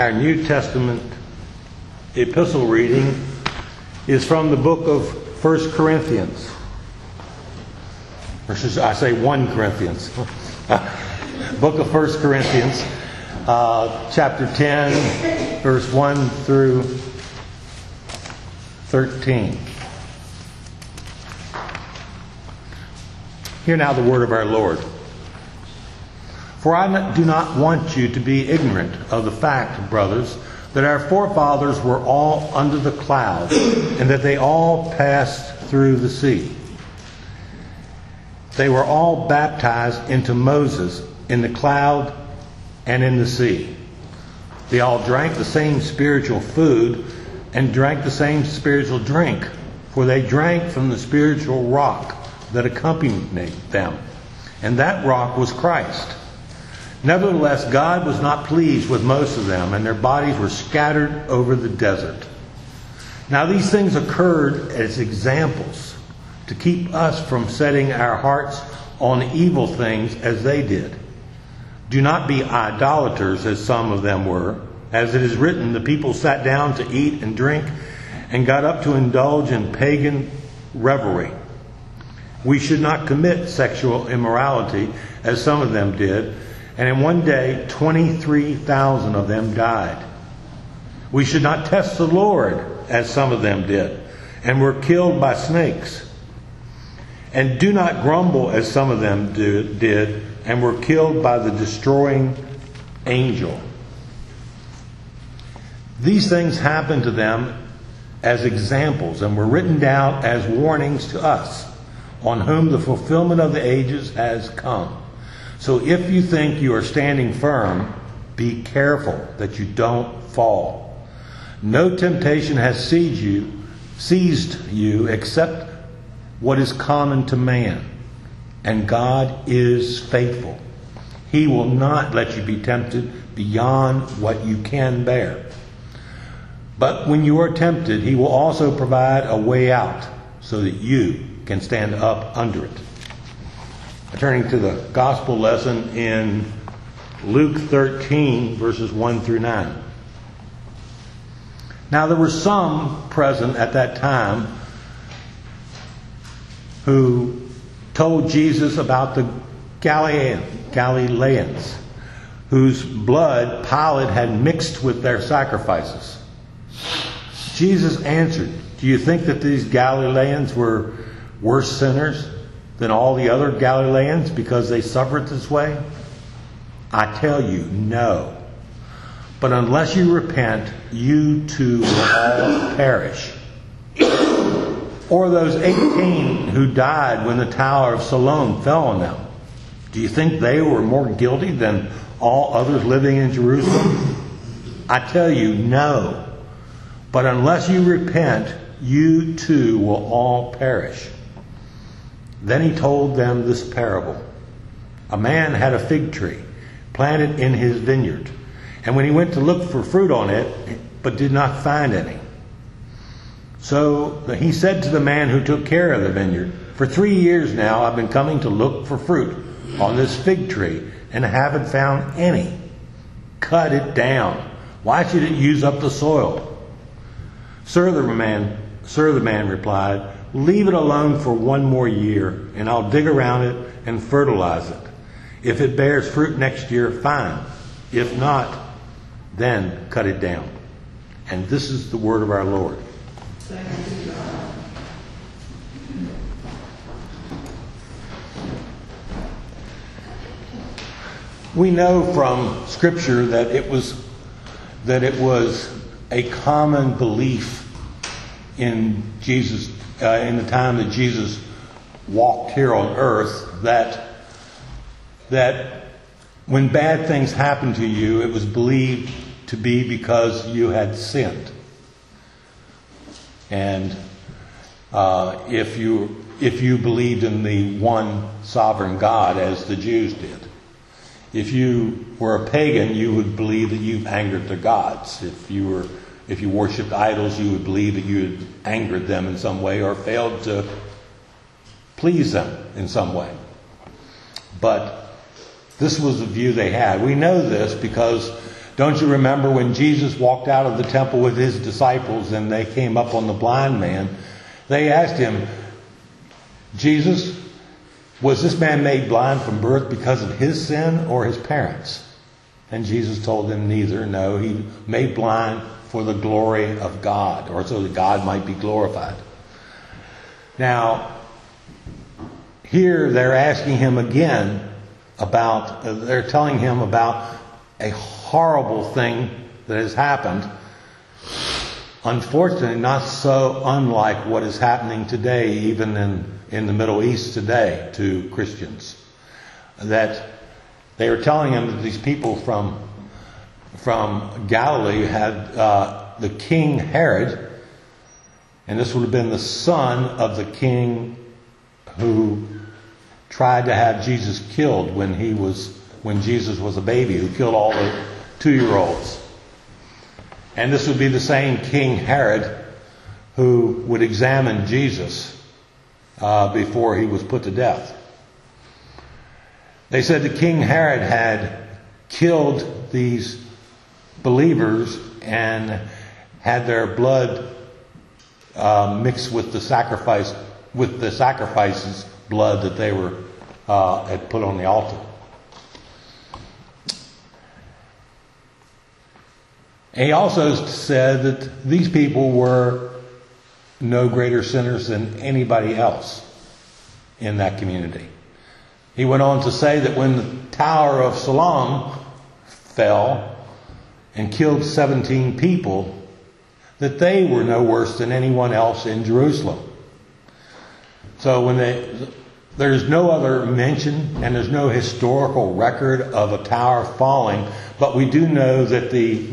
Our New Testament epistle reading is from the book of 1 Corinthians. Or should I say 1 Corinthians. Book of 1 Corinthians, chapter 10, verse 1 through 13. Hear now the word of our Lord. For I do not want you to be ignorant of the fact, brothers, that our forefathers were all under the cloud, and that they all passed through the sea. They were all baptized into Moses in the cloud and in the sea. They all drank the same spiritual food and drank the same spiritual drink, for they drank from the spiritual rock that accompanied them, and that rock was Christ. Nevertheless, God was not pleased with most of them, and their bodies were scattered over the desert. Now these things occurred as examples, to keep us from setting our hearts on evil things as they did. Do not be idolaters, as some of them were. As it is written, the people sat down to eat and drink, and got up to indulge in pagan revelry. We should not commit sexual immorality, as some of them did, and in one day 23,000 of them died. We should not test the Lord, as some of them did, and were killed by snakes. And do not grumble, as some of them did, and were killed by the destroying angel. These things happened to them as examples, and were written down as warnings to us, on whom the fulfillment of the ages has come. So if you think you are standing firm, be careful that you don't fall. No temptation has seized you except what is common to man. And God is faithful. He will not let you be tempted beyond what you can bear. But when you are tempted, He will also provide a way out so that you can stand up under it. Turning to the gospel lesson in Luke 13, verses 1 through 9. Now there were some present at that time who told Jesus about the Galileans, whose blood Pilate had mixed with their sacrifices. Jesus answered, "Do you think that these Galileans were worse sinners than all the other Galileans because they suffered this way? I tell you, no. But unless you repent, you too will all perish. Or those 18 who died when the Tower of Siloam fell on them. Do you think they were more guilty than all others living in Jerusalem? I tell you, no. But unless you repent, you too will all perish." Then He told them this parable. A man had a fig tree planted in his vineyard, and when he went to look for fruit on it, but did not find any. So he said to the man who took care of the vineyard, "For 3 years now I've been coming to look for fruit on this fig tree, and haven't found any. Cut it down. Why should it use up the soil?" Sir, the man replied, "Leave it alone for 1 more year, and I'll dig around it and fertilize it. If it bears fruit next year, fine. If not, then cut it down." And this is the word of our Lord. We know from Scripture that it was a common belief in Jesus, in the time that Jesus walked here on earth, that when bad things happened to you, it was believed to be because you had sinned. And if you believed in the one sovereign God, as the Jews did. If you were a pagan, you would believe that you angered the gods. If you worshipped idols, you would believe that you had angered them in some way or failed to please them in some way. But this was the view they had. We know this because Don't you remember when Jesus walked out of the temple with his disciples and they came up on the blind man? They asked him, Jesus, was this man made blind from birth because of his sin or his parents? And Jesus told them neither. No, he made blind for the glory of God, or so that God might be glorified. Now, here they're asking him again about, they're telling him about a horrible thing that has happened. Unfortunately, not so unlike what is happening today, even in the Middle East today, to Christians. That they were telling him that these people from Galilee had the king Herod, and this would have been the son of the king who tried to have Jesus killed when Jesus was a baby, who killed all the 2-year-olds. And this would be the same King Herod who would examine Jesus before he was put to death. They said that King Herod had killed these believers and had their blood mixed with the sacrifices blood that they had put on the altar. And he also said that these people were no greater sinners than anybody else in that community. He went on to say that when the Tower of Siloam fell and killed 17 people, that they were no worse than anyone else in Jerusalem. So there's no other mention and there's no historical record of a tower falling, but we do know that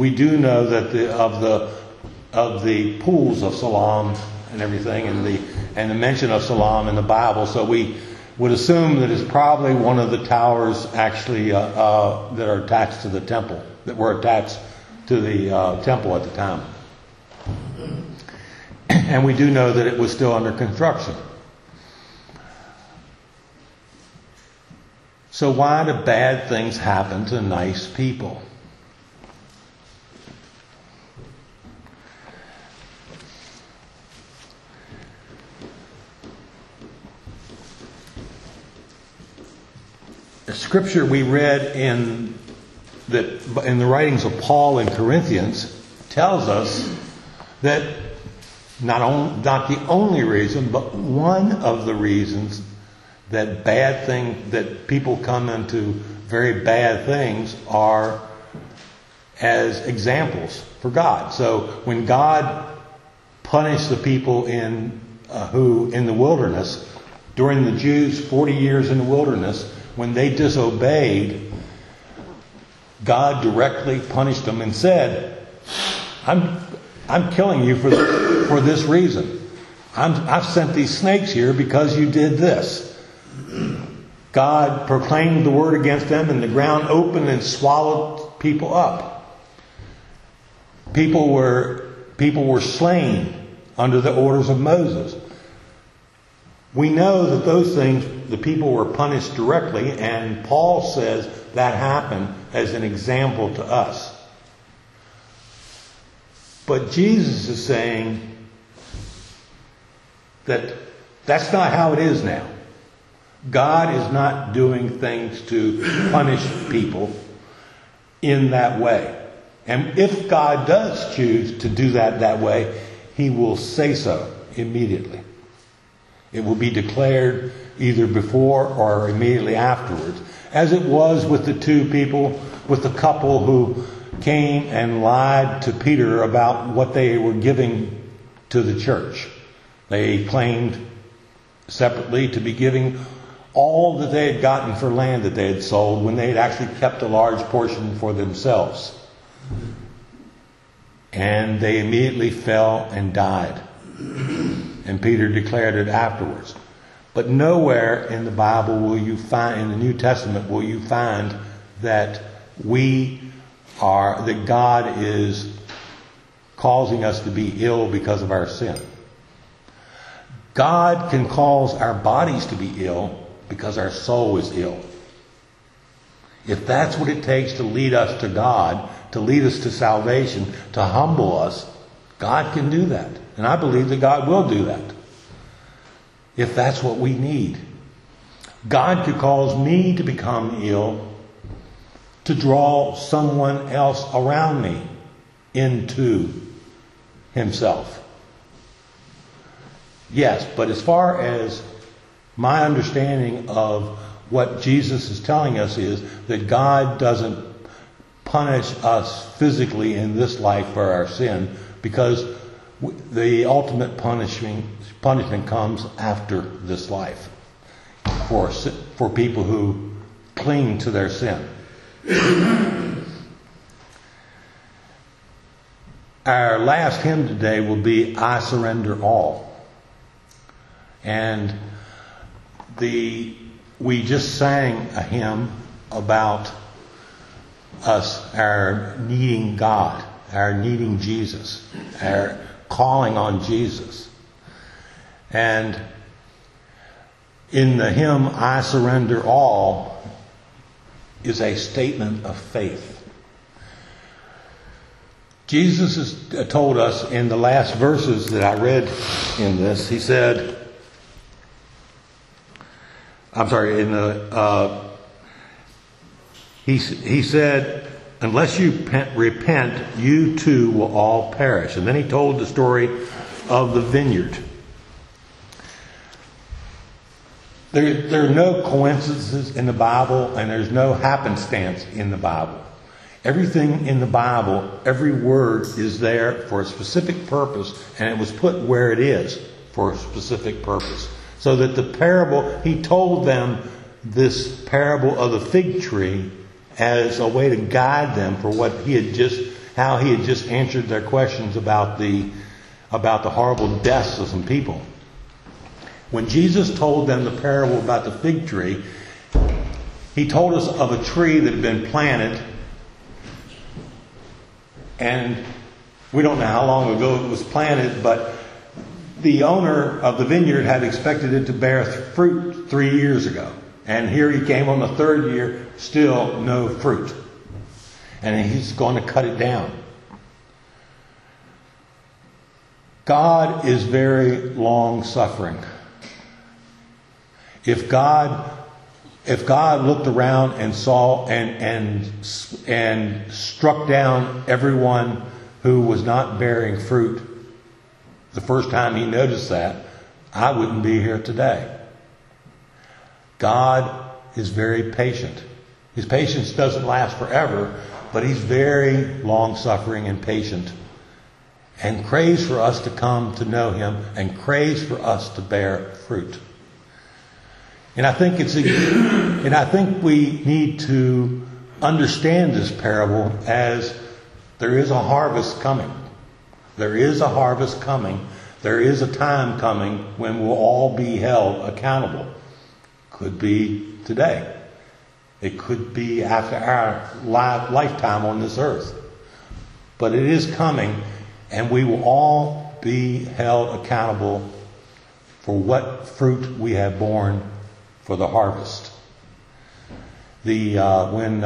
of the pools of Siloam and everything, and the mention of Siloam in the Bible. So we would assume that it's probably one of the towers actually that are attached to the temple, that were attached to the temple at the time. And we do know that it was still under construction. So why do bad things happen to nice people? The scripture we read in the writings of Paul in Corinthians tells us that not the only reason, but one of the reasons that people come into very bad things are as examples for God. So when God punished the people in the wilderness, during the Jews' 40 years in the wilderness, when they disobeyed, God directly punished them and said, I'm killing you for this reason. I've sent these snakes here because you did this. God proclaimed the word against them, and the ground opened and swallowed people up. People were slain under the orders of Moses. We know that those things, the people were punished directly, and Paul says that happened as an example to us. But Jesus is saying that that's not how it is now. God is not doing things to punish people in that way. And if God does choose to do that way, He will say so immediately. It will be declared either before or immediately afterwards, as it was with the couple who came and lied to Peter about what they were giving to the church. They claimed separately to be giving all that they had gotten for land that they had sold, when they had actually kept a large portion for themselves. And they immediately fell and died. And Peter declared it afterwards. But nowhere in the Bible in the New Testament will you find that that God is causing us to be ill because of our sin. God can cause our bodies to be ill because our soul is ill. If that's what it takes to lead us to God, to lead us to salvation, to humble us, God can do that. And I believe that God will do that. If that's what we need. God could cause me to become ill to draw someone else around me into Himself. Yes, but as far as my understanding of what Jesus is telling us is that God doesn't punish us physically in this life for our sin, because the ultimate punishment comes after this life for people who cling to their sin. Our last hymn today will be "I Surrender All." And we just sang a hymn about us, our needing God, our needing Jesus, our calling on Jesus. And in the hymn, "I Surrender All," is a statement of faith. Jesus has told us in the last verses that I read in this, he said, he said, "Unless you repent, you too will all perish." And then he told the story of the vineyard. There are no coincidences in the Bible, and there's no happenstance in the Bible. Everything in the Bible, every word is there for a specific purpose, and it was put where it is for a specific purpose. So that the parable, he told them this parable of the fig tree as a way to guide them for how he had just answered their questions about the horrible deaths of some people. When Jesus told them the parable about the fig tree, he told us of a tree that had been planted, and we don't know how long ago it was planted, but the owner of the vineyard had expected it to bear fruit 3 years ago. And here he came on the 3rd year, still no fruit. And he's going to cut it down. God is very long-suffering. If God looked around and saw and struck down everyone who was not bearing fruit the first time he noticed that, I wouldn't be here today. God is very patient. His patience doesn't last forever, but He's very long-suffering and patient, and craves for us to come to know Him, and craves for us to bear fruit. And I think we need to understand this parable as there is a harvest coming. There is a harvest coming. There is a time coming when we'll all be held accountable. Could be today. It could be after our lifetime on this earth. But it is coming, and we will all be held accountable for what fruit we have borne for the harvest. When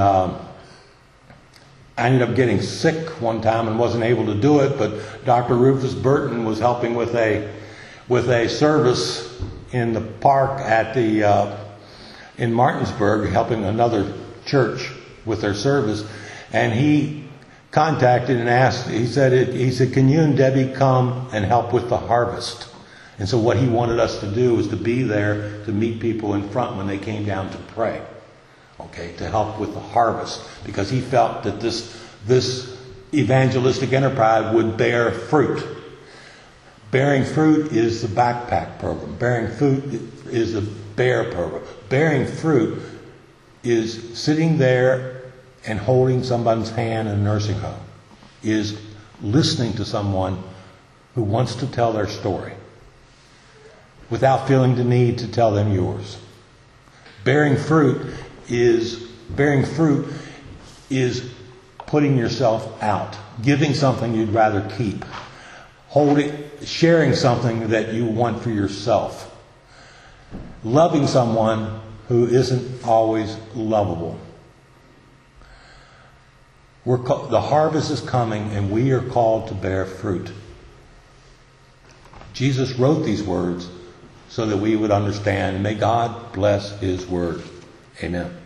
I ended up getting sick one time and wasn't able to do it, but Dr. Rufus Burton was helping with a service in the park in Martinsburg, helping another church with their service, and he contacted and asked. He said, "Can you and Debbie come and help with the harvest?" And so what he wanted us to do was to be there to meet people in front when they came down to pray. Okay, to help with the harvest, because he felt that this evangelistic enterprise would bear fruit. Bearing fruit is the backpack program. Bearing fruit is the bear program. Bearing fruit is sitting there and holding someone's hand in a nursing home. Is listening to someone who wants to tell their story without feeling the need to tell them yours. Bearing fruit is putting yourself out, giving something you'd rather keep, sharing something that you want for yourself, loving someone who isn't always lovable, The harvest is coming, and we are called to bear fruit. Jesus wrote these words so that we would understand. May God bless His word. Amen.